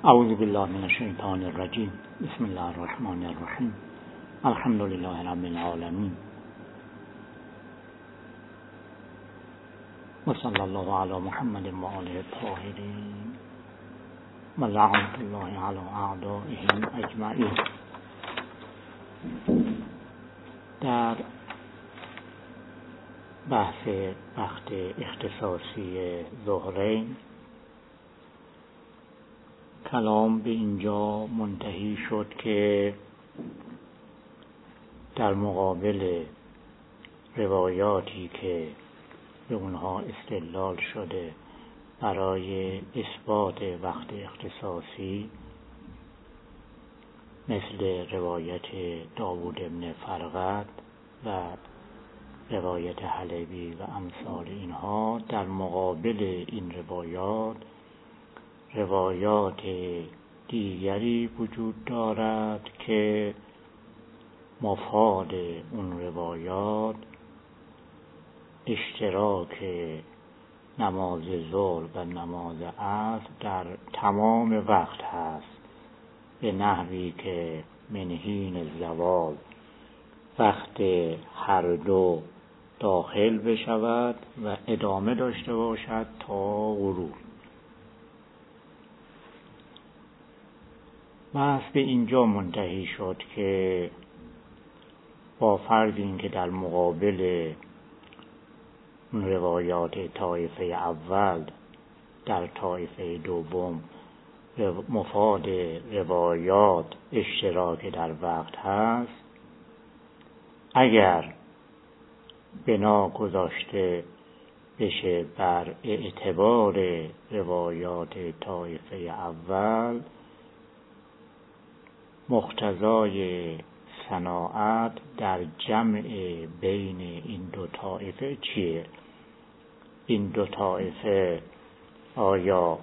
اعوذ بالله من الشیطان الرجیم. بسم الله الرحمن الرحیم. الحمد لله رب العالمین و صلی الله علی محمد و آله الطاهرین و لعنت الله علی اعدائهم اجمعین. در بحث وقت اختصاصی ظهرین کلام به اینجا منتهی شد که در مقابل روایاتی که به اونها استدلال شده برای اثبات وقت اختصاصی، مثل روایت داوود بن فرقد و روایت حلبی و امثال اینها، در مقابل این روایات دیگری وجود دارد که مفاد اون روایات اشتراک نماز ظهر و نماز عصر در تمام وقت هست، به نحوی که من حین زوال وقت هر دو داخل بشود و ادامه داشته باشد تا غروب. بحث به اینجا منتهی شد که با فرض اینکه در مقابل روایات طایفه اول در طایفه دوم مفاد روایات اشتراک در وقت هست، اگر بنا گذاشته بشه بر اعتبار روایات طایفه اول، مقتضای صناعت در جمع بین این دو طایفه چیه؟ این دو طایفه آیا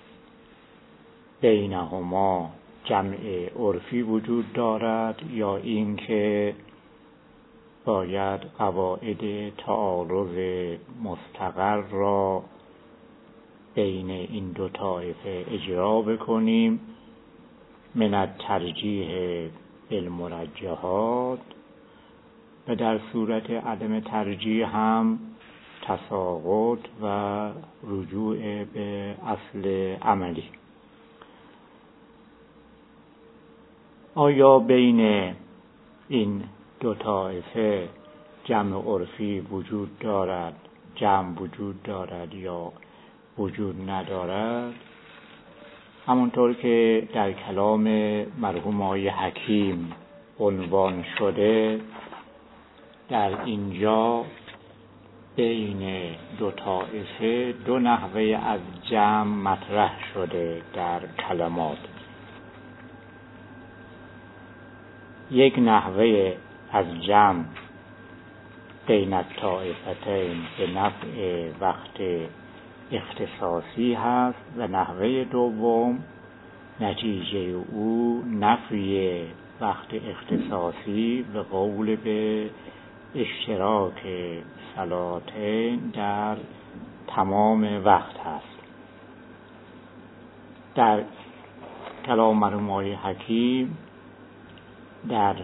بینهما جمع عرفی وجود دارد یا اینکه باید قواعد تعارض مستقر را بین این دو طایفه اجرا بکنیم من الترجیح بالمرجحات، و در صورت عدم ترجیح هم تساقط و رجوع به اصل عملی. آیا بین این دو طایفه جمع عرفی وجود دارد، جمع وجود دارد یا وجود ندارد؟ همونطور که در کلام مرحوم آقای حکیم عنوان شده، در اینجا بین دو طایفه دو نحوه از جمع مطرح شده در کلمات. یک نحوه از جمع بین الطایفتین به نفع وقت اختصاصی هست و نحوه دوم نتیجه او نفی وقت اختصاصی به قول به اشتراک صلاتین در تمام وقت هست. در کلام مرحوم آقای حکیم در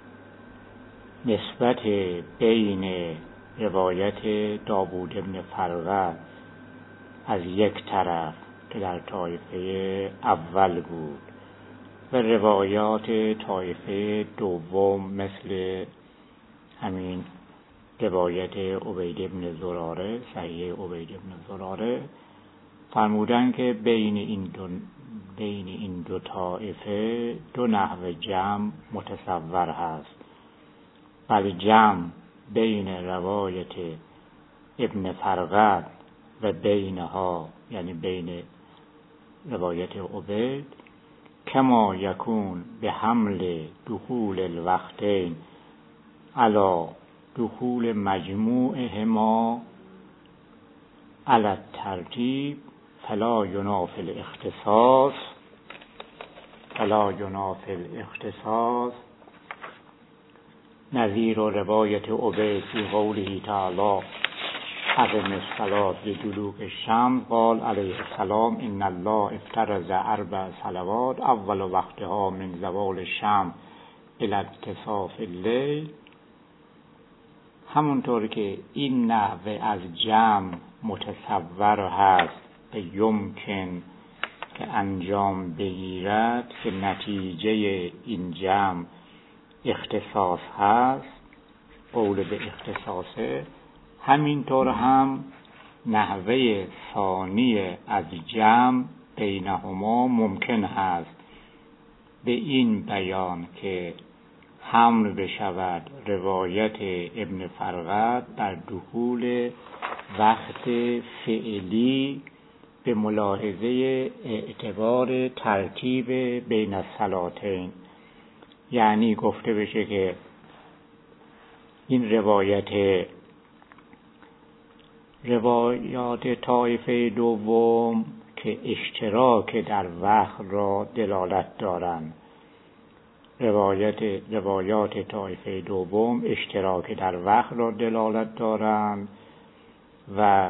نسبت بین روایت داوود بن فرقد از یک طرف که در طایفه اول بود و روایات طایفه دوم مثل همین روایت عبید بن زراره، صحیح عبید بن زراره، فرمودن که بین این دو طایفه دو نحو جمع متصور هست، بل جمع بین روایت ابن فرقد و بینها، یعنی بین روایت عبید، کما یکون به حمل دخول الوقتین علی دخول مجموعهما علی الترتیب فلا ینافی الاختصاص نظیر روایت عبید فی قوله تعالی اقم الصلاة لدلوک الشمس قال علیه السلام ان الله افترض 4 صلوات اول وقتها من زوال الشمس الی انتصاف اللیل. همونطور که این نحوه از جمع متصور هست و یمکن که انجام بگیرد که نتیجه این جمع اختصاص هست، قول به اختصاصه، همینطور هم نحوه ثانی از جمع بینهما ممکن هست به این بیان که حمل بشود روایت ابن فرقد بر دخول وقت فعلی به ملاحظه اعتبار ترتیب بین الصلاتین. یعنی گفته بشه که این روایات طایفه دوم که اشتراک در وقت را دلالت دارند، روایات طایفه دوم اشتراک در وقت را دلالت دارند و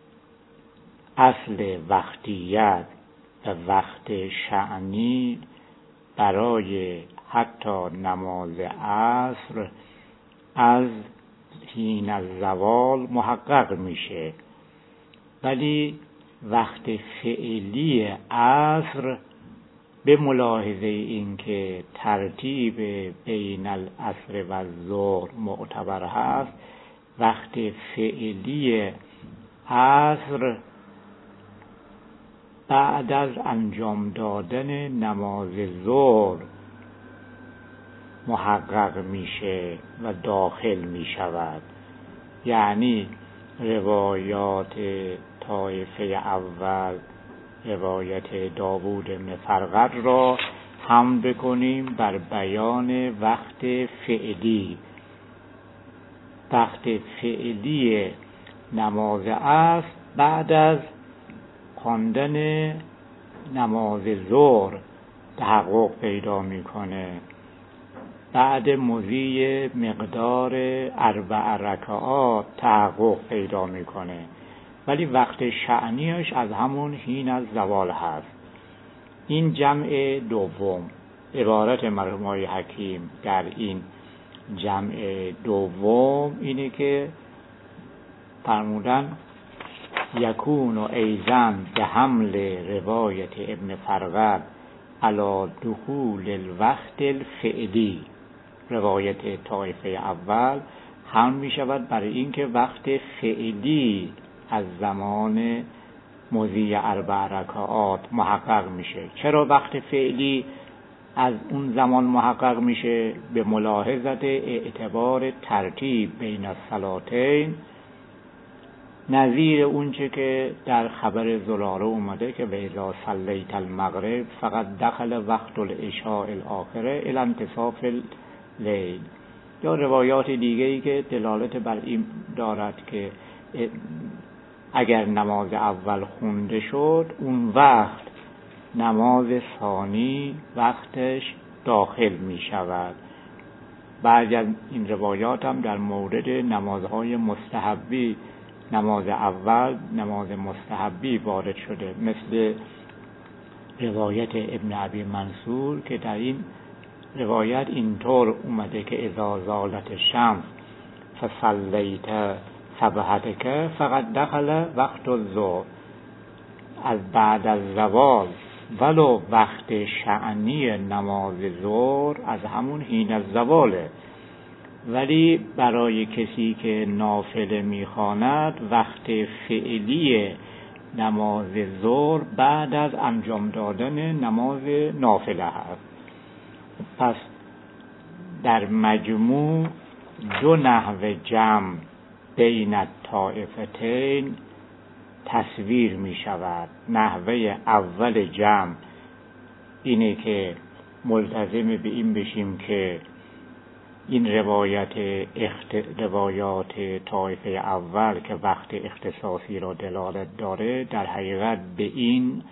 اصل وقتیت و وقت شأنی برای حتی نماز عصر از حین الزوال محقق میشه، ولی وقت فعلی عصر به ملاحظه این که ترتیب بین العصر و الظهر معتبر هست، وقت فعلی عصر بعد از انجام دادن نماز ظهر محقق میشه و داخل میشود. یعنی روایات طایفه اول، روایت داوود بن فرقد را هم بکنیم بر بیان وقت فعلی. وقت فعلی نماز عصر بعد از خواندن نماز ظهر تحقق پیدا میکنه، بعد مضی مقدار 4 رکعات تحقق پیدا میکنه، ولی وقت شأنیش از همون حین از زوال هست. این جمع دوم، عبارت مرحوم آقای حکیم در این جمع دوم اینه که فرمودن یکون ایضا به حمل روایت ابن فرقد علی دخول الوقت الفعلی. روایت طایفه اول هم می شود برای اینکه وقت فعلی از زمان مضی 4 رکعات محقق میشه. چرا وقت فعلی از اون زمان محقق میشه؟ به ملاحظت اعتبار ترتیب بین الصلاتین، نظیر اونچه که در خبر زراره اومده که به اذا صلیت المغرب فقط دخل وقت العشاء الاخره الی انتصاف اللیل، یا روایات دیگه‌ای که دلالت بر این دارد که اگر نماز اول خونده شد اون وقت نماز ثانی وقتش داخل می شود. بعضی از این روایات هم در مورد نمازهای مستحبی، نماز اول نماز مستحبی وارد شده، مثل روایت ابن ابی منصور که در این روایت اینطور اومده که اذا زالت الشمس فصلیت صبحتک فقط دخل وقت الظهر. از بعد از زوال ولو وقت شأنی نماز ظهر از همون حین از زواله، ولی برای کسی که نافله میخواند وقت فعلی نماز ظهر بعد از انجام دادن نماز نافله هست. پس در مجموع دو نحو جمع بین الطائفتین تصویر می شود. نحوه اول جمع اینه که ملتزم به این بشیم که این روایات طایفه اول که وقت اختصاصی را دلالت داره در حقیقت به این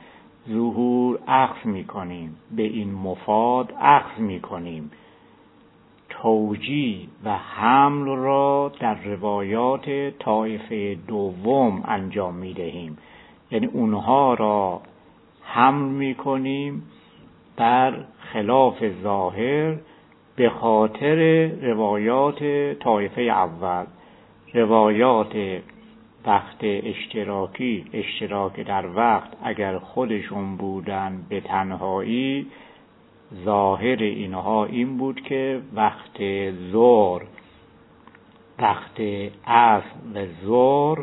ظهور اخذ می کنیم، به این مفاد اخذ می کنیم، توجیه و حمل را در روایات طایفه دوم انجام می‌دهیم، یعنی اونها را حمل می‌کنیم بر خلاف ظاهر به خاطر روایات طایفه اول. روایات وقت اشتراک در وقت اگر خودشون بودن به تنهایی، ظاهر اینها این بود که وقت ظهر، وقت عصر و ظهر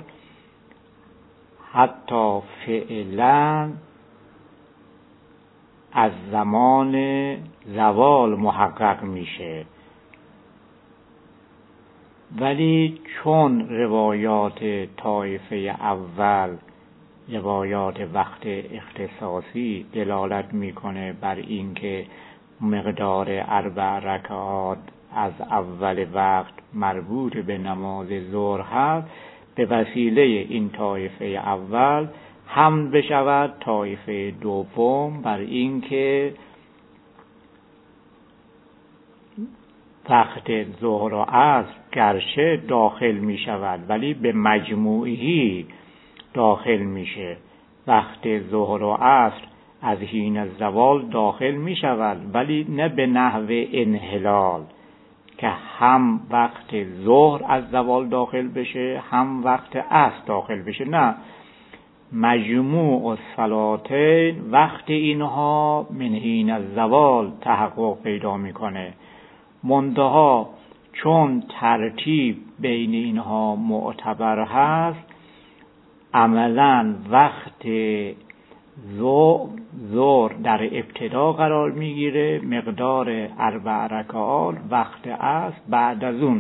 حتی فعلا از زمان زوال محقق میشه، ولی چون روایات طایفه اول، روایات وقت اختصاصی دلالت میکنه بر اینکه مقدار 4 رکعات از اول وقت مربوط به نماز ظهر هست، به وسیله این طایفه اول حمل بشود طایفه دوم بر اینکه وقت ظهر و عصر گرچه داخل می شود ولی به مجموعی داخل میشه. وقت ظهر و عصر از حین زوال داخل می شود ولی نه به نحو انحلال که هم وقت ظهر از زوال داخل بشه هم وقت عصر داخل بشه، نه، مجموع الصلاتین وقت اینها من حین الزوال تحقق پیدا میکنه. منتها چون ترتیب بین اینها معتبر هست، عملا وقت ظهر در ابتدا قرار میگیره، مقدار 4 رکعات وقت عصر بعد از اون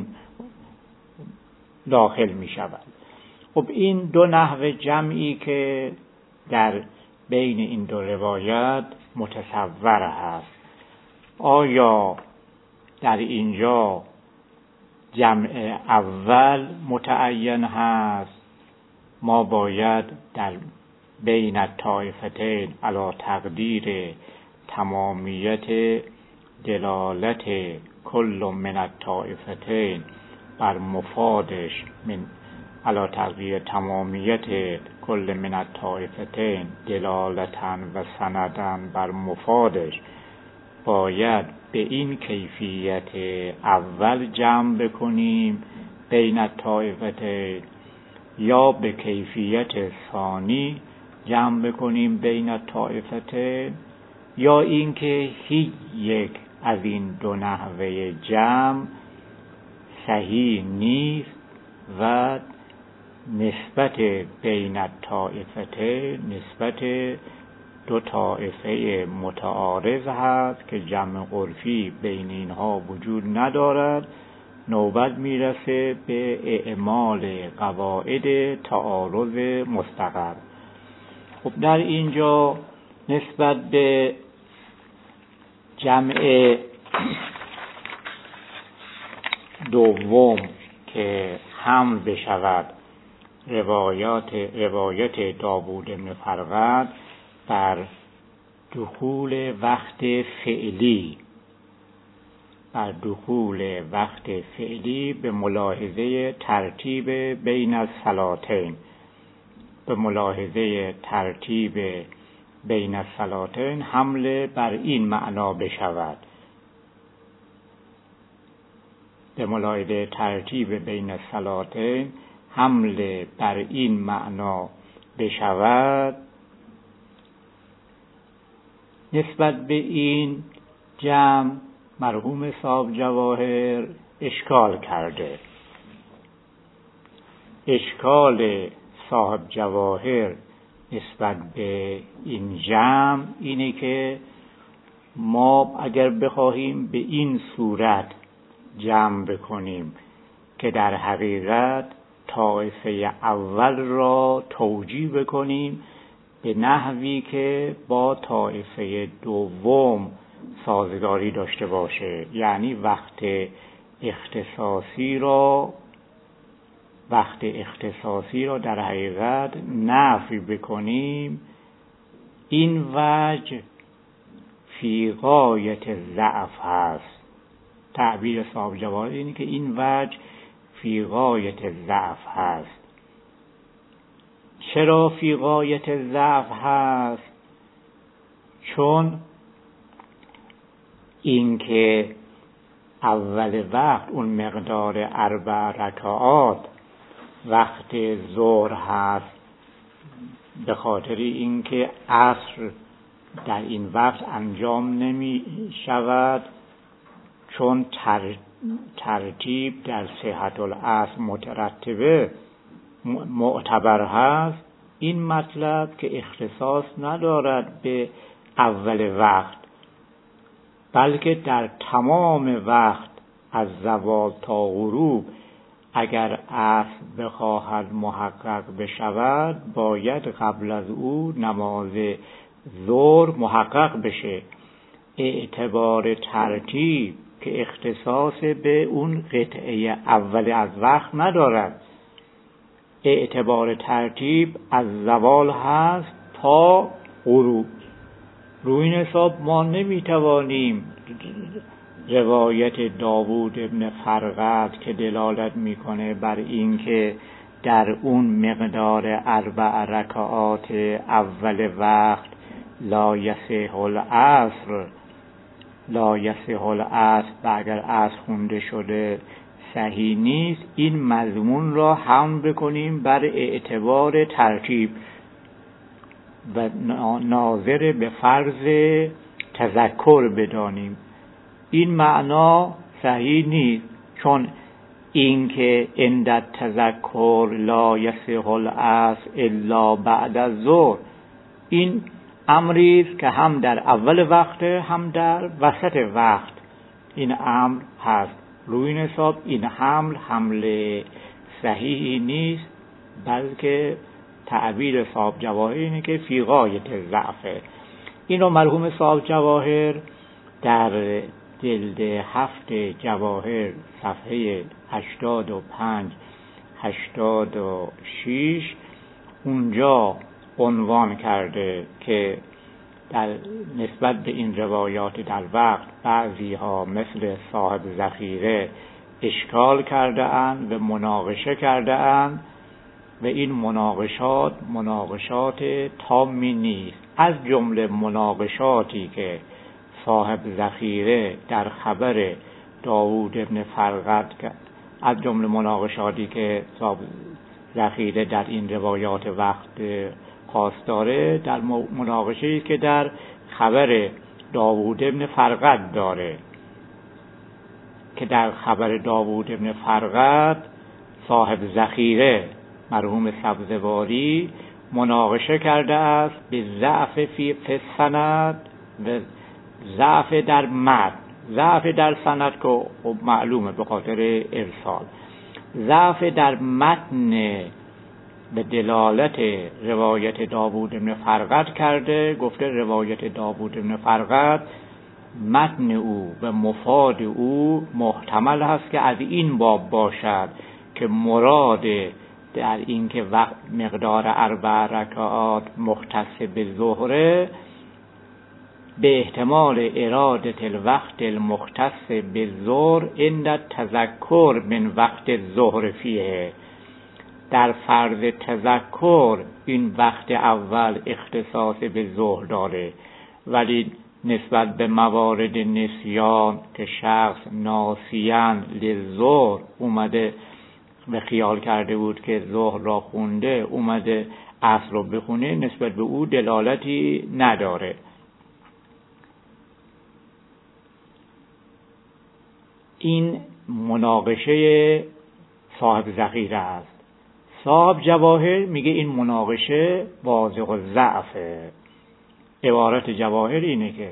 داخل میشود. خب این دو نحو جمعی که در بین این دو روایت متصور هست، آیا در اینجا جمع اول متعین هست؟ ما باید در بین الطایفتین علی تقدیر تمامیت دلالت کل من الطایفتین بر مفادش، من علی تقدیر تمامیت کل من الطایفتین دلالتاً و سنداً بر مفادش، باید به این کیفیت اول جمع بکنیم بین الطایفتین یا به کیفیت ثانی جمع بکنیم بین الطایفتین، یا اینکه هیچ یک از این دو نحوه جمع صحیح نیست و نسبت بین الطایفتین نسبت دو طایفه متعارض هست که جمع عرفی بین اینها وجود ندارد، نوبت میرسه به اعمال قواعد تعارض مستقر. خب در اینجا نسبت به جمع دوم که حمل بشود روایت داوود بن فرقد بر دخول وقت فعلی به ملاحظه ترتیب بین الصلاتین، حمله بر این معنا بشود، به ملاحظه ترتیب بین الصلاتین حمله بر این معنا بشود. نسبت به این جمع مرحوم صاحب جواهر اشکال کرده. اشکال صاحب جواهر نسبت به این جمع اینه که ما اگر بخواهیم به این صورت جمع بکنیم که در حقیقت طایفه اول را توجیه بکنیم به نحوی که با طایفه دوم سازگاری داشته باشه، یعنی وقت اختصاصی را در حقیقت نفی بکنیم، این وجه فی غایت ضعف هست. تعبیر صاحب جواهر اینه که این وجه فی غایت ضعف هست. چرا فی غایت ضعف هست؟ چون این که اول وقت اون مقدار 4 رکعات وقت ظهر هست، به خاطر اینکه عصر در این وقت انجام نمی شود، چون ترتیب در صحت العصر مترتبه معتبر هست. این مطلب که اختصاص ندارد به اول وقت، بلکه در تمام وقت از زوال تا غروب اگر عصر بخواهد محقق بشود باید قبل از او نماز ظهر محقق بشه. اعتبار ترتیب که اختصاص به اون قطعه اول از وقت ندارد. اعتبار ترتیب از زوال هست تا غروب. روی این حساب ما نمیتوانیم روایت داوود ابن فرقد که دلالت میکنه بر این که در اون مقدار 4 رکعات اول وقت لا یصح العصر و اگر عصر خونده شده صحیح نیست، این مضمون را حمل بکنیم بر اعتبار ترتیب و ناظر به فرض تذکر بدانیم. این معنا صحیح نیست، چون این که عند التذکر لا یصح العصر الا بعد الظهر، این امری است که هم در اول وقت هم در وسط وقت این امر هست. روی این حساب این حمل صحیحی نیست، بلکه تعبیر صاحب جواهر اینه که فی غایت ضعفه. این رو مرحوم صاحب جواهر در جلد 7 جواهر صفحه 85-86 اونجا عنوان کرده که در نسبت به این روایات در وقت بعضی ها مثل صاحب ذخیره اشکال کرده اند و مناقشه کرده اند و این مناقشات تامی نیست. از جمله مناقشاتی که صاحب ذخیره در خبر داوود ابن فرقد از جمله مناقشاتی که صاحب ذخیره در این روایات وقت خاص داره، در مناقشه‌ای که در خبر داوود ابن فرقد داره، که در خبر داوود ابن فرقد صاحب ذخیره مرحوم سبزواری مناقشه کرده است به ضعف فی السند و ضعف در متن. ضعف در سند که معلومه به خاطر ارسال، ضعف در متن به دلالت روایت داوود ابن فرقد کرده. گفته روایت داوود ابن فرقد متن او و مفاد او محتمل هست که از این باب باشد که مراد در این که وقت مقدار 4 رکعات مختص به ظهره به احتمال ارادت الوقت المختص به ظهر عند تذکر من وقت الظهر فیه. در فرض تذکر این وقت اول اختصاص به ظهر داره، ولی نسبت به موارد نسیان که شخص ناسیان للظهر اومده و خیال کرده بود که ظهر را خونده اومده عصر رو بخونه، نسبت به او دلالتی نداره. این مناقشه صاحب ذخیره است. صاحب جواهر میگه این مناقشه واضح الضعفه. عبارت جواهر اینه که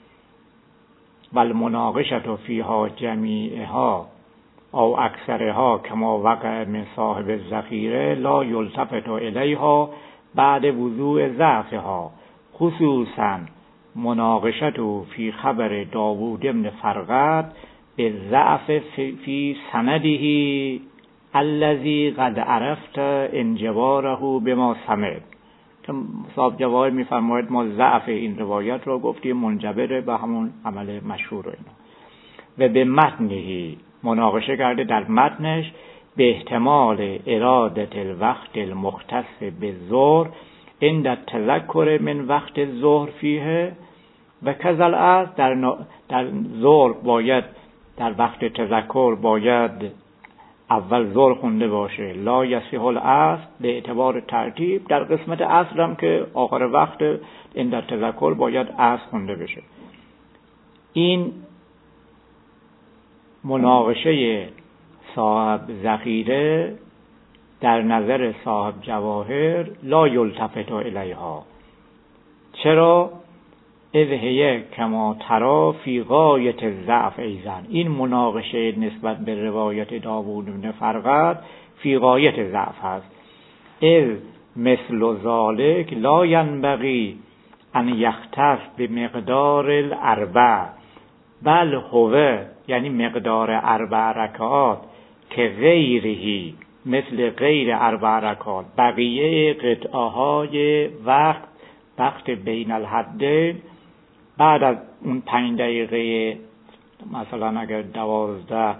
والمناقشة فیها جمیعها او اکثرها کما وقع من صاحب الذخیره لا یلتفت الیها بعد وضوع ضعفها، خصوصا مناقشة فی خبر داوود ابن فرقد به ضعف فی سنده الذی قد عرفت انجباره بما سمعت. صاحب جواهر میفرماید ما ضعف این روایت رو گفتیم منجبر به همون عمل مشهور و اینا، و به متنهی مناقشه کرده در متنش به احتمال ارادت الوقت المختص به ظهر عند التذکر من وقت ظهر فیه و کذل است در ظهر باید در وقت تذکر باید اول ظهر خونده باشه، لا یصح العصر به اعتبار ترتیب، در قسمت عصر هم که آخر وقت عند تذکر باید عصر خونده بشه. این مناقشه صاحب ذخیره در نظر صاحب جواهر لا یلتفت الیها. چرا؟ اذ هی کما ترا فی غایت الضعف ایضا. این مناقشه نسبت به روایت داوود بن فرقد فی غایت ضعف است. اذ مثل ذلک لا ینبغی ان یختص بمقدار الاربع بل هو، یعنی مقدار 4 رکعات که غیرهی مثل غیر 4 رکعات بقیه قطعه های وقت بین الحدین بعد از اون 5 دقیقه، مثلا اگر 12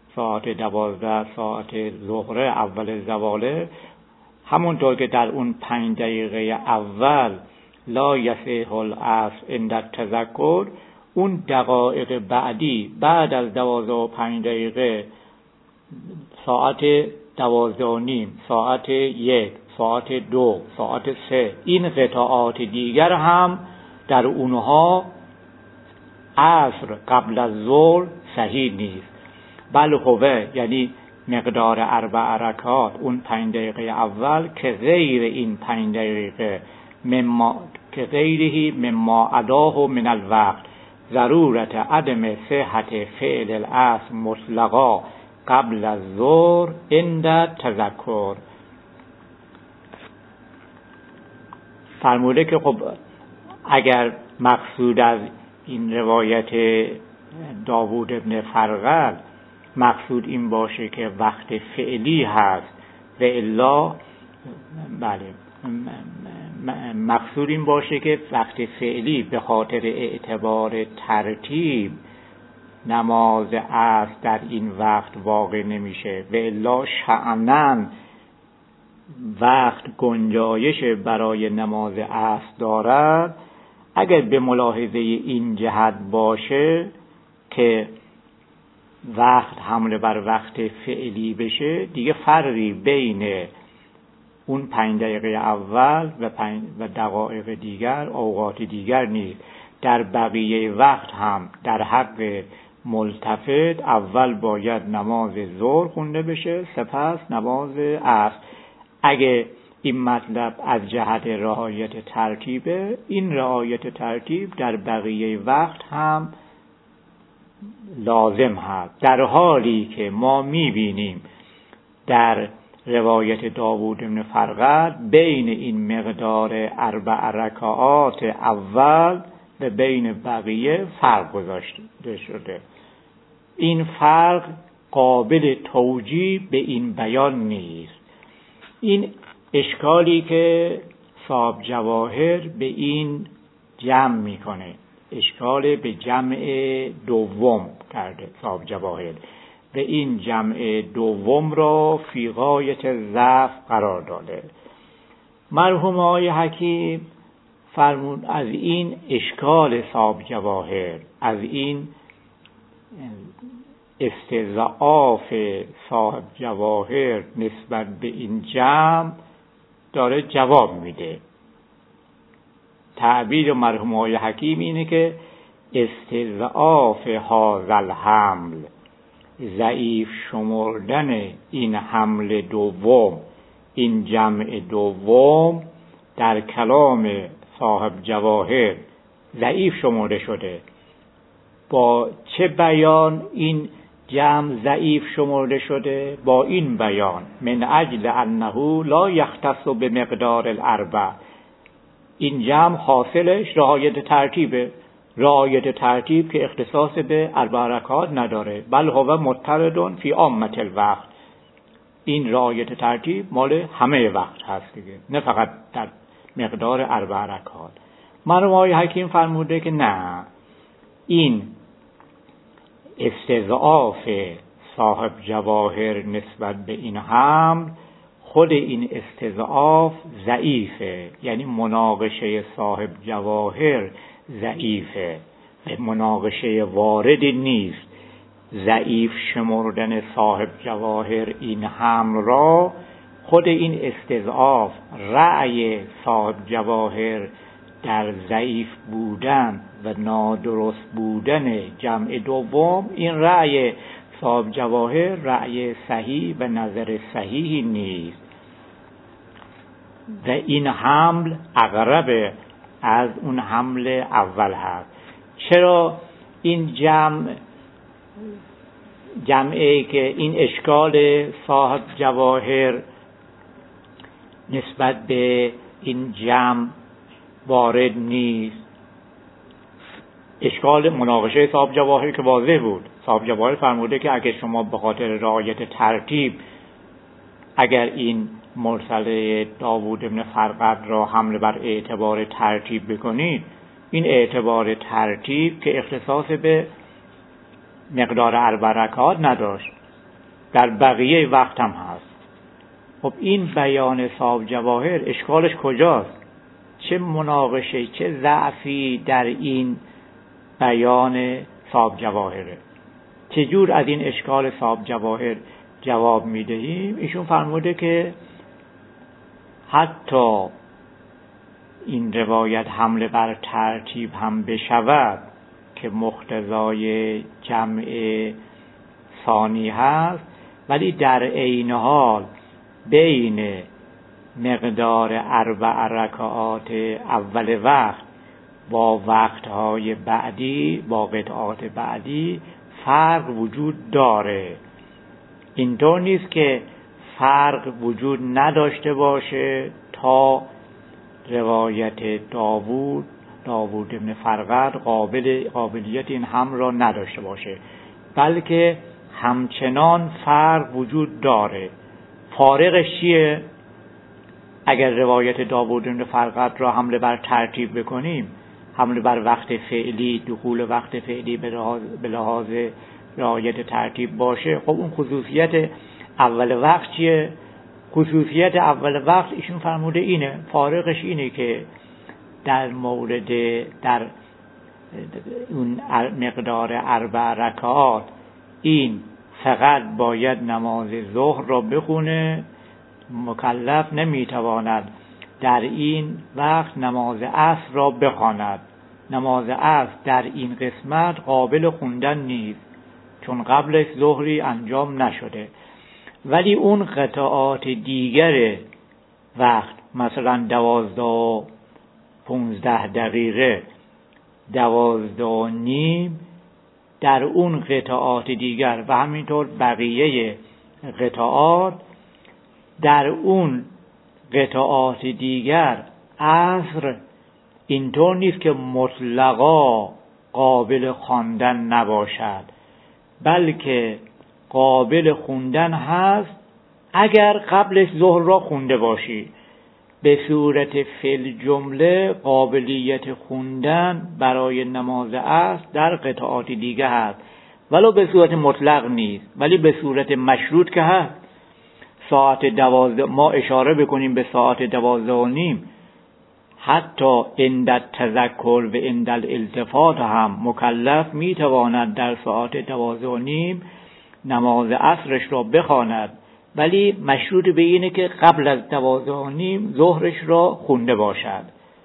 ساعت ظهر اول زواله، همونطور که در اون 5 دقیقه اول لا یصح العصر عند التذکر، اون دقایق بعدی بعد از 12 و 5 دقیقه ساعت 12:30 ساعت 1 ساعت 2 ساعت 3 این قطعات دیگر هم در اونها عصر قبل از ظهر صحیح نیست. بل هو، یعنی مقدار 4 رکعات اون 5 دقیقه اول که غیر این 5 دقیقه که غیرهی مما اداه من الوقت ضرورت عدم صحت فعل العصر مطلقا قبل از ظهر عند تذکر. فرموده که خب اگر مقصود از این روایت داوود ابن فرقد مقصود این باشه که وقت فعلی هست و الا مقصود این باشه که وقت فعلی به خاطر اعتبار ترتیب نماز عصر در این وقت واقع نمیشه و الا شأناً وقت گنجایش برای نماز عصر دارد، اگر به ملاحظه این جهت باشه که وقت حمله بر وقت فعلی بشه، دیگه فرقی بین اون 5 دقیقه اول و دقایق دیگر، اوقات دیگر نیست. در بقیه وقت هم در حق ملتفت اول باید نماز ظهر خونده بشه، سپس نماز عصر. اگه این مطلب از جهت رعایت ترتیبه، این رعایت ترتیب در بقیه وقت هم لازم هست، در حالی که ما میبینیم در روایت داوود بن فرقد بین این مقدار 4 رکعات اول و بین بقیه فرق گذاشته شده. این فرق قابل توجیه به این بیان نیست. این اشکالی که صاحب جواهر به این جمع میکنه، اشکال به جمع دوم کرده صاحب جواهر، به این جمع دوم را فی غایت ضعف قرار داده. مرحوم آقای حکیم فرمود از این اشکال صاحب جواهر، از این استضعاف صاحب جواهر نسبت به این جمع داره جواب میده. تعبیر مرحوم آقای حکیم اینه که استضعاف هذا الحمل، ضعیف شمردن این حمل دوم، این جمع دوم در کلام صاحب جواهر ضعیف شمرده شده. با چه بیان این جمع ضعیف شمرده شده؟ با این بیان من اجل انه لا یختص بمقدار الاربع. این جمع حاصلش رعایت ترتیبه، رعایت ترتیب که اختصاص به 4 رکعات نداره، بل هو مضطرد فی عامة الوقت. این رعایت ترتیب مال همه وقت هست دیگه، نه فقط در مقدار 4 رکعات. مرحوم آقای حکیم فرموده که نه، این استضعاف صاحب جواهر نسبت به این حمل، خود این استضعاف ضعیفه، یعنی مناقشه صاحب جواهر ضعیفه، مناقشه وارد نیست. ضعیف شمردن صاحب جواهر این حمل را خود این استضعاف، رأی صاحب جواهر در ضعیف بودن و نادرست بودن جمع دوم، این رأی صاحب جواهر رأی صحیح و نظر صحیحی نیست و این حمل اقرب از اون حمل اول هست. چرا این جمعی که این اشکال صاحب جواهر نسبت به این جمع وارد نیست؟ اشکال مناقشه صاحب جواهر که واضح بود. صاحب جواهر فرموده که اگر شما به خاطر رعایت ترتیب اگر این مرسله داوود بن فرقد را حمل بر اعتبار ترتیب بکنید، این اعتبار ترتیب که اختصاص به مقدار 4 رکعات نداشت، در بقیه وقت هم هست. خب این بیان صاحب جواهر اشکالش کجاست؟ چه مناقشه، چه ضعفی در این بیان صاحب جواهره؟ چجور از این اشکال صاحب جواهر جواب میدهیم؟ ایشون فرموده که حتی این روایت حمله بر ترتیب هم بشود که مقتضای جمع ثانی هست، ولی در عین حال بین مقدار 4 رکعات اول وقت با وقتهای بعدی، با قطعات بعدی فرق وجود داره. اینطور نیست که فرق وجود نداشته باشه تا روایت داوود بن فرقد قابلیت این حمل را نداشته باشه، بلکه همچنان فرق وجود داره. فارقش چیه؟ اگر روایت داوود بن فرقد را حمله بر ترتیب بکنیم، حمله بر وقت فعلی، دخول وقت فعلی به لحاظ رعایت ترتیب باشه، خب اون خصوصیت اول وقت چیه؟ خصوصیت اول وقت ایشون فرموده اینه، فارقش اینه که در اون مقدار 4 رکعات این فقط باید نماز ظهر را بخونه، مکلف نمیتواند در این وقت نماز عصر را بخواند. نماز عصر در این قسمت قابل خوندن نیست، چون قبلش ظهری انجام نشده. ولی اون قطعات دیگر وقت، مثلا 12 و 15 دقیقه، 12 و نیم، در اون قطعات دیگر و همینطور بقیه قطعات، در اون قطعات دیگر عصر اینطور نیست که مطلقا قابل خواندن نباشد، بلکه قابل خوندن هست اگر قبلش ظهر را خونده باشی. به صورت فعل جمله قابلیت خوندن برای نماز عصر در قطعات دیگه هست، ولو به صورت مطلق نیست، ولی به صورت مشروط که هست. ساعت 12 ما اشاره بکنیم به ساعت 12 و نیم، حتی عند تذکر و عند الالتفات هم مکلف میتواند در ساعت 12 و نیم نماز عصرش را بخواند، ولی مشروط به اینه که قبل از 12 و نیم ظهرش را خونده باشد.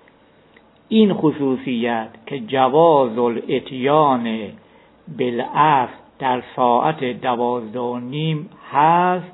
این خصوصیت که جواز الاتیان بالعصر در ساعت 12 و نیم هست،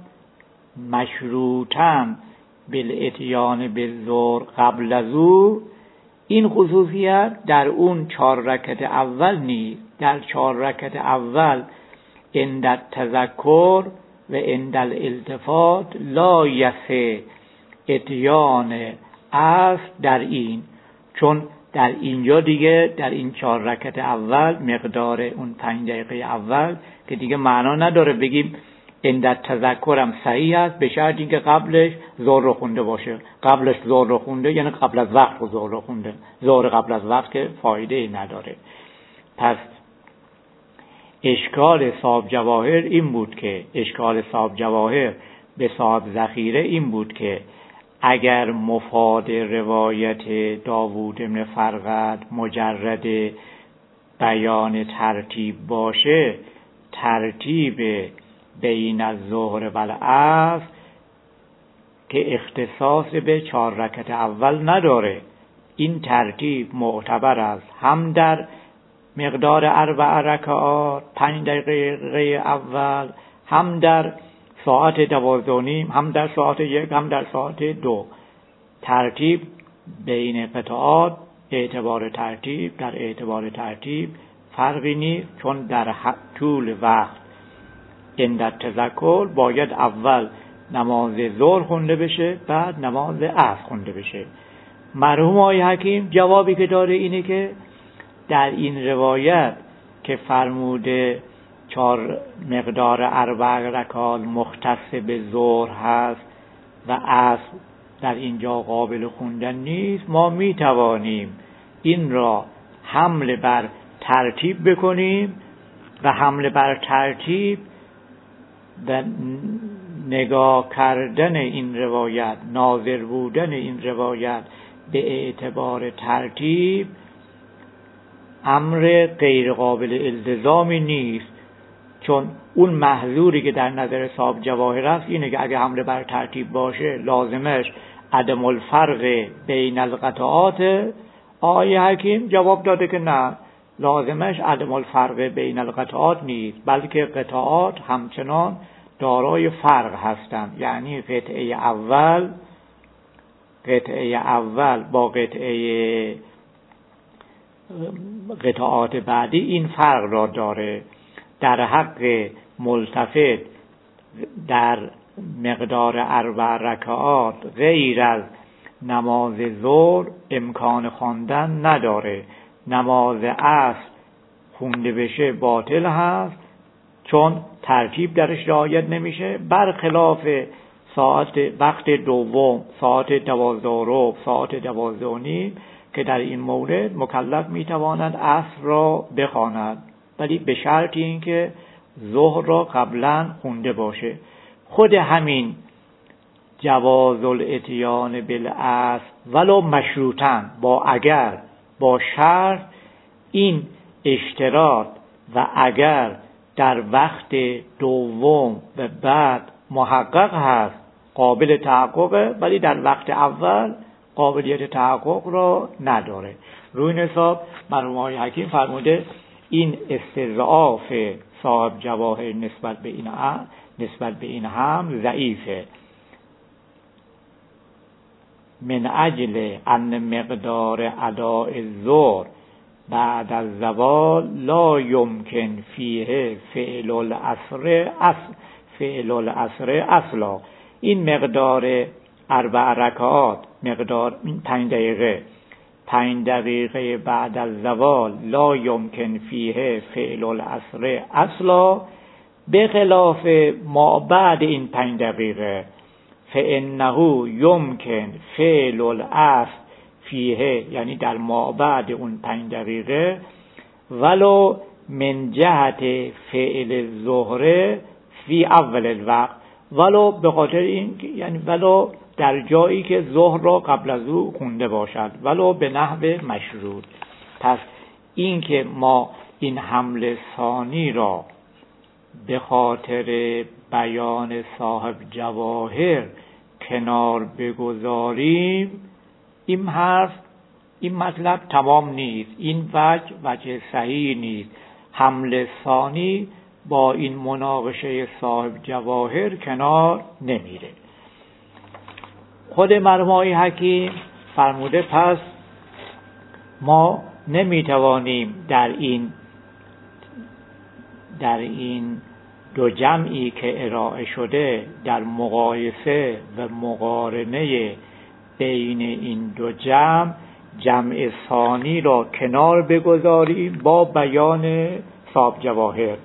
مشروطاً بالاتیان بالظهر قبل از او، این خصوصیت در اون 4 رکعت اول نیست. در 4 رکعت اول عند تذکر و عند الالتفات لا یصح اتیان عصر در این، چون در اینجا دیگه در این 4 رکعت اول مقدار اون 5 دقیقه اول که دیگه معنا نداره بگیم عند تذکرم صحیح است به شرط اینکه قبلش ظهر رو خونده باشه. قبلش ظهر رو خونده یعنی قبل از وقت ظهر رو خونده، ظهر قبل از وقت که فایده نداره. پس اشکال صاحب جواهر این بود که اشکال صاحب جواهر به صاحب ذخیره این بود که اگر مفاد روایت داوود بن فرقد مجرد بیان ترتیب باشه، ترتیب بین الظهر و العصر که اختصاص به 4 رکعت اول نداره، این ترتیب معتبر است هم در مقدار 4 رکعات 5 دقیقه اول، هم در ساعت 12:30، هم در ساعت 1، هم در ساعت 2. ترتیب بین قطعات اعتبار ترتیب در اعتبار ترتیب فرقی نیست، چون در طول وقت عند تذکر باید اول نماز ظهر خونده بشه، بعد نماز عصر خونده بشه. مرحوم آقای حکیم جوابی که داره اینه که در این روایت که فرموده 4 مقدار 4 رکعات مختص به ظهر هست و عصر در اینجا قابل خوندن نیست، ما می توانیم این را حمل بر ترتیب بکنیم و حمل بر ترتیب و نگاه کردن این روایت، ناظر بودن این روایت به اعتبار ترتیب امر غیر قابل التزامی نیست، چون اون محظوری که در نظر صاحب جواهر است اینه که اگه حمله بر ترتیب باشه لازمش عدم الفرق بین القطعات. آقای حکیم جواب داده که نه، لازمش عدم الفرق بین القطعات نیست، بلکه قطعات همچنان دارای فرق هستند. یعنی قطعه اول با قطعات بعدی این فرق را داره. در حق ملتفت در مقدار 4 رکعات غیر از نماز ظهر امکان خواندن نداره. نماز عصر خونده بشه باطل هست، چون ترتیب درش رعایت نمیشه، برخلاف وقت دوم ساعت 12:15 ساعت 12:30 که در این مورد مکلف میتواند عصر را بخواند، ولی به شرط اینکه ظهر را قبلا خونده باشه. خود همین جواز الاتیان بالعصر ولو مشروطاً با شرط، این اشتراط و اگر در وقت دوم و بعد محقق هست قابل تحققه، ولی در وقت اول قابلیت تحقق را نداره. روی این حساب مرحوم آقای حکیم فرموده این استضعاف صاحب جواهر نسبت به این هم ضعیفه. من اجل ان مقدار اداء الظهر بعد الزوال لا يمكن فیه فعل العصر اصلا. این مقدار 4 رکعات، مقدار 5 دقیقه بعد از زوال لا يمكن فیه فعل العصر اصلا، به خلاف ما بعد این 5 دقیقه فانه يمكن فعل العصر فیه، یعنی در ما بعد اون 5 دقیقه ولو من جهت فعل الظهر فی اول الوقت، ولو به خاطر این، یعنی ولو در جایی که ظهر را قبل از او خونده باشد، ولو به نحو مشروط. پس این که ما این حمل ثانی را به خاطر بیان صاحب جواهر کنار بگذاریم، این مطلب تمام نیست، این وجه صحیح نیست. حمل ثانی با این مناقشه صاحب جواهر کنار نمیره. خود مرحوم آقای حکیم فرموده پس ما نمیتوانیم در این 2 جمعی که ارائه شده در مقایسه و مقارنه بین این 2 جمع ثانی را کنار بگذاریم با بیان صاحب جواهر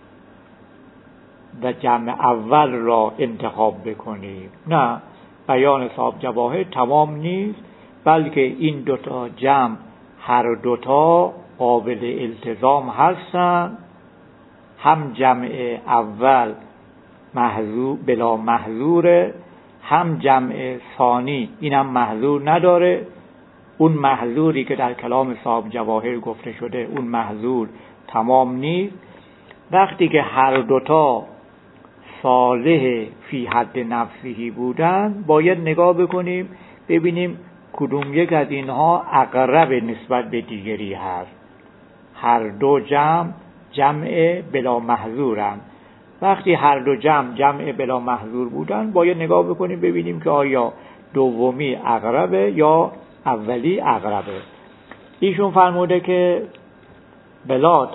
و جمع اول را انتخاب بکنیم. نه، بیان صاحب جواهر تمام نیست، بلکه این 2 جمع هر 2 قابل التزام هستند هم جمع اول محذور بلا محذوره، هم جمع ثانی اینم محذور نداره. اون محذوری که در کلام صاحب جواهر گفته شده اون محذور تمام نیست. وقتی که هر دوتا صالح فی حد نفسهی بودن باید نگاه بکنیم ببینیم کدوم یک از اینها اقرب نسبت به دیگری هست. هر دو جمع بلا محذورن. وقتی هر دو جمع بلا محذور بودن باید نگاه بکنیم ببینیم که آیا دومی اقربه یا اولی اقربه. ایشون فرموده که بلا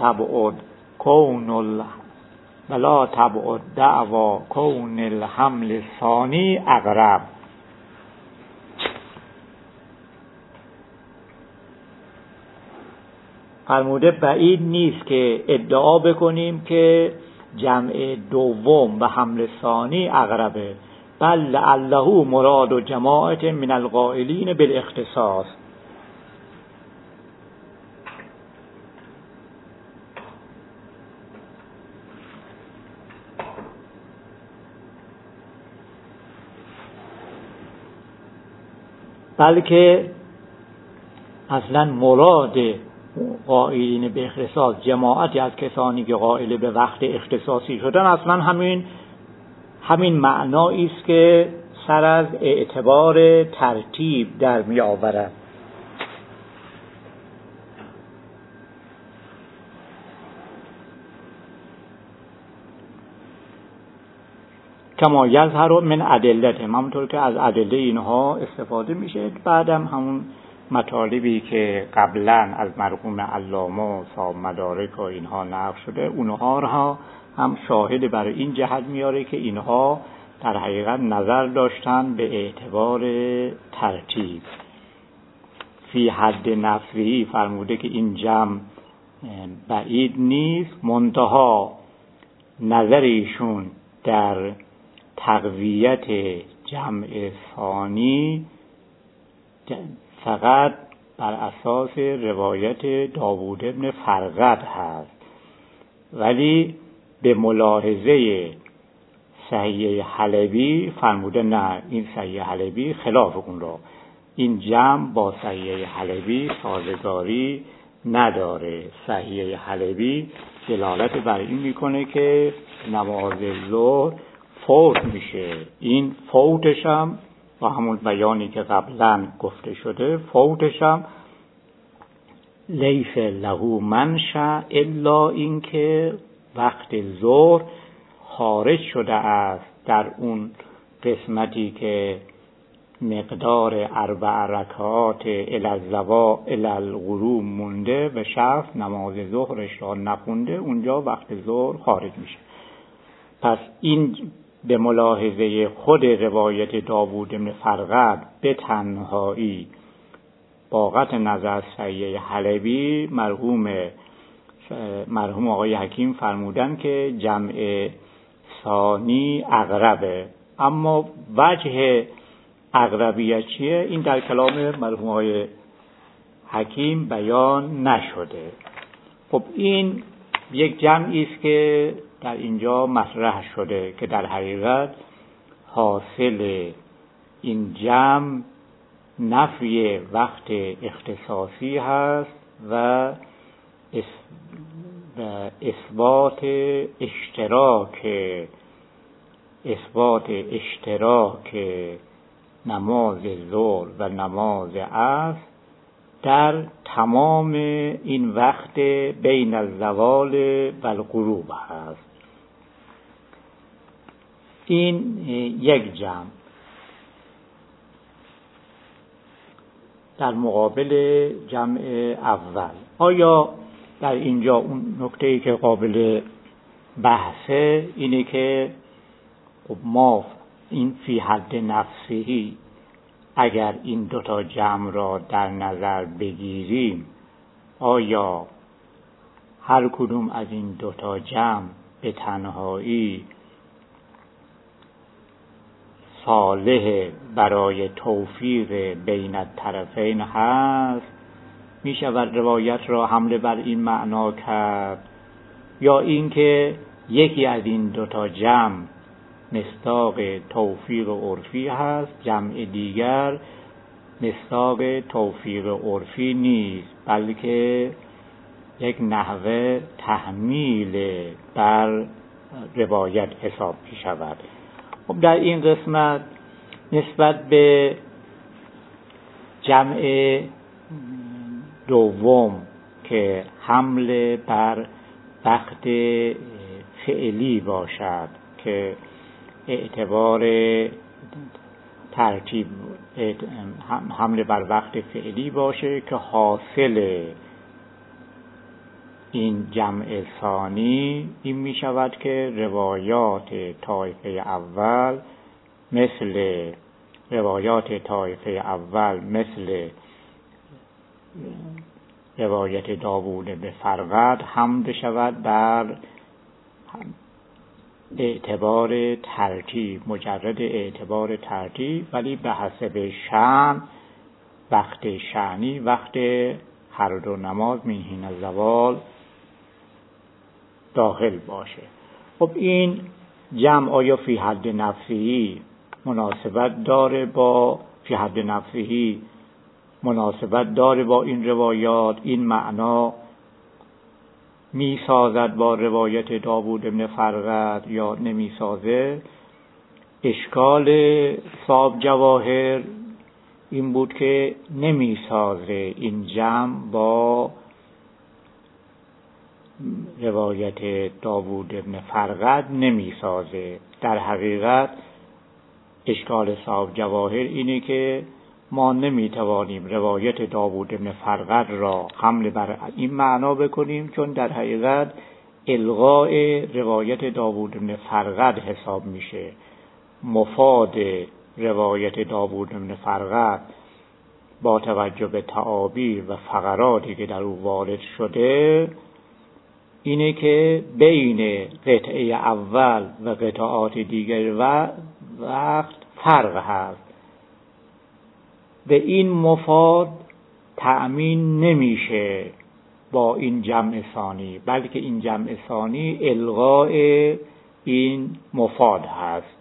تبعد دعوا کون الحمل ثانی اقرب. فرموده بعید نیست که ادعا بکنیم که جمع دوم و حمل ثانی اقربه، بل لعله مراد و جماعت من القائلین بالاختصاص. بلکه اصلا مراد قائلین به اختصاص جماعتی از کسانی که قائل به وقت اختصاصی شدن اصلا همین معنایی است که سر از اعتبار ترتیب در می آورد. کما یظهر من ادلته، همونطور که از ادله اینها استفاده میشه. بعدم همون مطالبی که قبلا از مرحوم علامه صاحب مدارک و اینها نقل شده اونها را هم شاهد برای این جهت میاره که اینها در حقیقت نظر داشتن به اعتبار ترتیب. فی حد نفسهی فرموده که این جمع بعید نیست، منتها نظر ایشون در تقویت جمع ثانی فقط بر اساس روایت داوود بن فرقد هست، ولی به ملاحظه صحیح حلبی فرموده نه، این صحیح حلبی خلاف اون را، این جمع با صحیح حلبی سازگاری نداره. صحیح حلبی دلالت بر این میکنه که نماز ظهر فوت میشه. این فوتش هم با همون بیانی که قبلا گفته شده، فوتش هم لیس له منشأ الا این که وقت ظهر خارج شده است در اون قسمتی که مقدار 4 رکعات الی الغروب مونده و شخص نماز ظهرش را نخونده، اونجا وقت ظهر خارج میشه. پس این به ملاحظه خود روایت داوود بن فرقد به تنهایی با قطع نظر صحیح حلبی مرحوم آقای حکیم فرمودن که جمع ثانی اقربه. اما وجه اقربیت چیه؟ این در کلام مرحوم آقای حکیم بیان نشده. خب این یک جمعی است که در اینجا مطرح شده که در حقیقت حاصل این جمع نفی وقت اختصاصی هست و اثبات اشتراک نماز ظهر و نماز عصر در تمام این وقت بین الزوال و الغروب هست. این یک جمع در مقابل جمع اول. آیا در اینجا اون نکته‌ای که قابل بحثه اینه که ما این فی حد نفسهی اگر این دوتا جمع را در نظر بگیریم، آیا هر کدوم از این دوتا جمع به تنهایی صالح برای توفیق بین الطرفین هست؟ می شود روایت را حمله بر این معنا کرد یا اینکه یکی از این دوتا جمع مصداق توفیق عرفی هست، جمع دیگر مصداق توفیق عرفی نیست، بلکه یک نحوه تحمیل بر روایت حساب می شود. خب در این قسمت نسبت به جمع دوم که حمل بر وقت فعلی باشد که اعتبار ترتیب حمل بر وقت فعلی باشه که حاصل این جمع ثانی این می شود که روایات طایفه اول مثل روایت داوود به فرقد حمل شود بر اعتبار ترتیب، مجرد اعتبار ترتیب، ولی به حسب شأن وقت شأنی وقت هر دو نماز من حین الزوال داخل باشه. خب این جمع آیا فی حد نفسهی مناسبت داره با این روایات، این معنا می سازد با روایت داوود بن فرقد یا نمی سازه؟ اشکال صاحب جواهر این بود که نمی سازه، این جمع با روایت داوود بن فرقد نمی سازه. در حقیقت اشکال صاحب جواهر اینه که ما نمیتوانیم روایت داوود بن فرقد را حمل بر این معنا بکنیم، چون در حقیقت الغاء روایت داوود بن فرقد حساب میشه. مفاد روایت داوود بن فرقد با توجه به تعابیر و فقراتی که در او وارد شده اینه که بین قطعه اول و قطعات دیگر وقت فرق هست و این مفاد تأمین نمیشه با این جمع ثانی، بلکه این جمع ثانی الغاء این مفاد هست.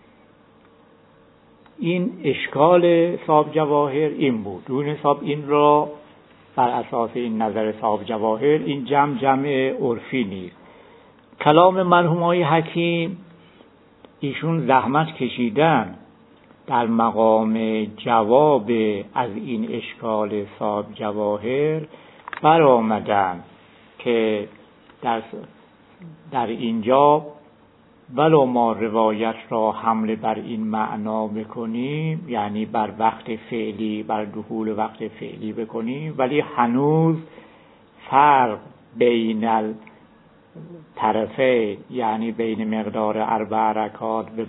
این اشکال صاحب جواهر این بود. دون حساب این را بر اساس این نظر صاحب جواهر این جمع عرفی نیست. کلام مرحوم حکیم ایشون زحمت کشیدن در مقام جواب از این اشکال صاحب جواهر برآمدن که در اینجا ولو ما روایت را حمل بر این معنا بکنیم، یعنی بر وقت فعلی، بر دخول وقت فعلی بکنیم، ولی هنوز فرق بین الطرفین، یعنی بین مقدار 4 رکعات به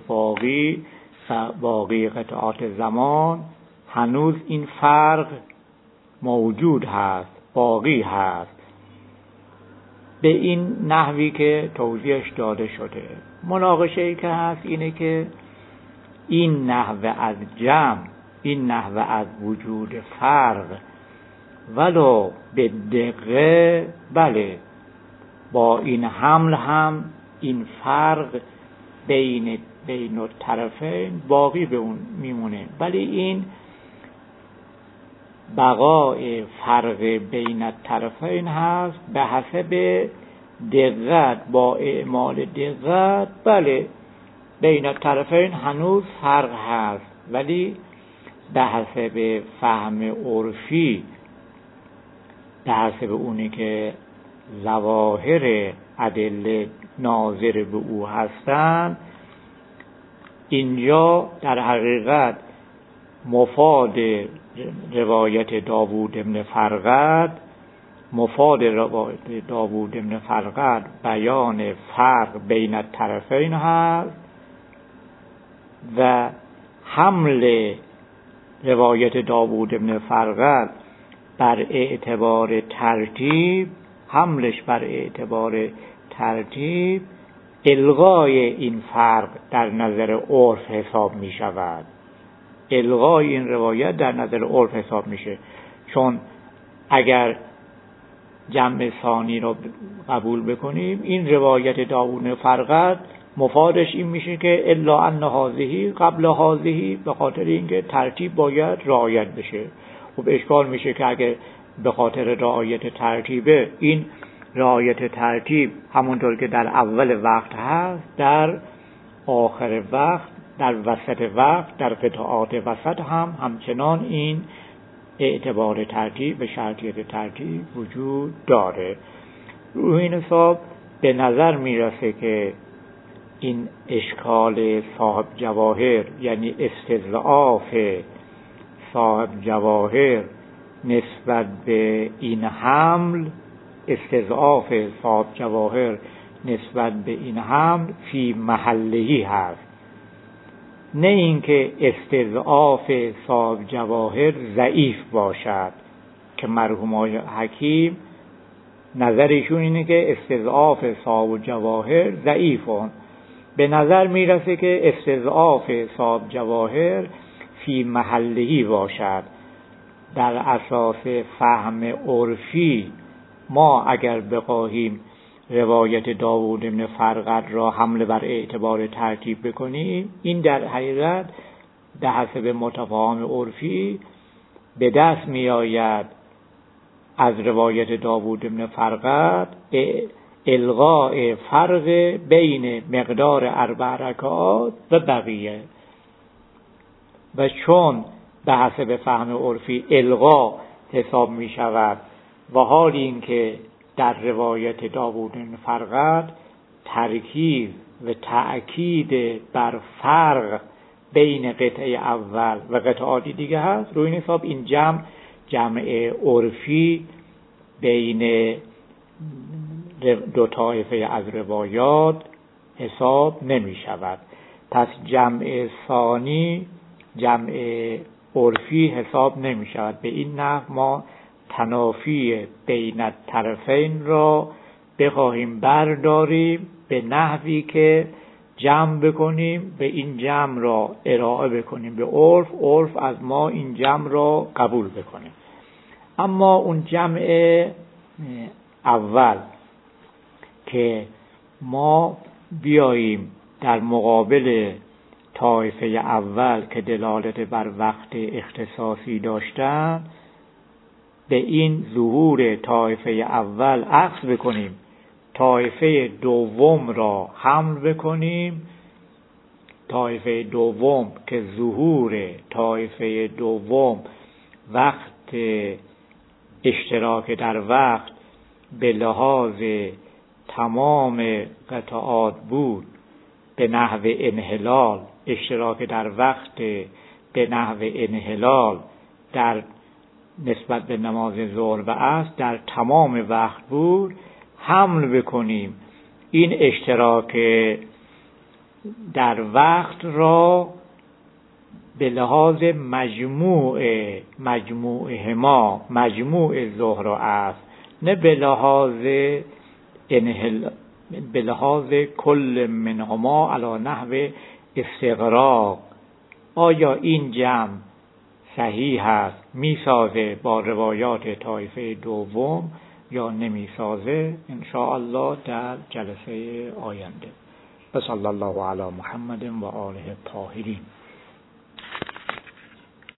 باقی قطعات زمان، هنوز این فرق موجود هست، باقی هست به این نحوی که توضیحش داده شده. مناقشه‌ای که هست اینه که این نحوه از جمع، این نحوه از وجود فرق ولو به دقیقه، بله با این حمل هم این فرق بین الطرفین باقی به اون میمونه، ولی این بقای فرق بین الطرفین هست به حسب دقت. با اعمال دقت بله بین الطرفین هنوز فرق هست، ولی به حسب فهم عرفی، به حسب اونی که ظواهر ادله ناظر به او هستند، اینجا در حقیقت مفاد روایت داوود بن فرقد بیان فرق بین الطرفین هست و حمل روایت داوود بن فرقد بر اعتبار ترتیب، حملش بر اعتبار ترتیب الغای این فرق در نظر عرف حساب می شود. الغای این روایت در نظر عرف حساب میشه، چون اگر جمع ثانی رو قبول بکنیم، این روایت داوود فرقد مفادش این میشه که الا ان هذه قبل هذه، به خاطر اینکه ترتیب باید رعایت بشه. خب اشکال میشه که اگه به خاطر رعایت ترتیبه، این رعایت ترتیب همونطور که در اول وقت هست، در آخر وقت، در وسط وقت، در قطعات وسط هم همچنان این اعتبار ترتیب و شرطیت ترتیب وجود داره. روی این حساب به نظر میرسه که این اشکال صاحب جواهر، یعنی استضعاف صاحب جواهر نسبت به این حمل، استضعاف صاحب جواهر نسبت به این حمل فی محلهی هست، نه اینکه استضعاف صاحب جواهر ضعیف باشد که مرحوم حکیم نظرشون اینه که استضعاف صاحب جواهر ضعیفون. به نظر میرسه که استضعاف صاحب جواهر فی محلهی باشد. در اساس فهم عرفی ما اگر بخواهیم روایت داوود بن فرقد را حمل بر اعتبار ترتیب بکنیم، این در حقیقت به حسب متفاهم عرفی به دست می آید از روایت داوود بن فرقد الغاء فرق بین مقدار 4 رکعات و بقیه، و چون به حسب فهم عرفی الغا حساب می شود و حال این که در روایت داوود بن فرقد ترکیز و تأکید بر فرق بین قطعه اول و قطعات دیگه هست، روی این حساب این جمع عرفی بین دو طایفه از روایات حساب نمی شود. پس جمع ثانی جمع عرفی حساب نمی شود. به این نحو ما تنافی بین الطرفین را بخواهیم برداریم به نحوی که جمع بکنیم، به این جمع را ارائه بکنیم به عرف، عرف از ما این جمع را قبول بکنه. اما اون جمع اول که ما بیاییم در مقابل طایفه اول که دلالت بر وقت اختصاصی داشتن، به این ظهور طایفه اول عکس بکنیم، طایفه دوم را حمل بکنیم، طایفه دوم که ظهور طایفه دوم وقت اشتراک در وقت به لحاظ تمام قطعات بود به نحو انحلال، اشتراک در وقت به نحو انحلال در نسبت به نماز ظهر و عصر در تمام وقت بود، حمل بکنیم این اشتراک در وقت را به لحاظ مجموعهما، مجموع ظهر و عصر، نه به لحاظ کل منهما علی نحو استغراق. آیا این جمع صحیح هست، میسازه با روایات طایفه دوم یا نمیسازه؟ ان شاء الله در جلسه آینده. صلی الله علی محمد و آله الطاهرین.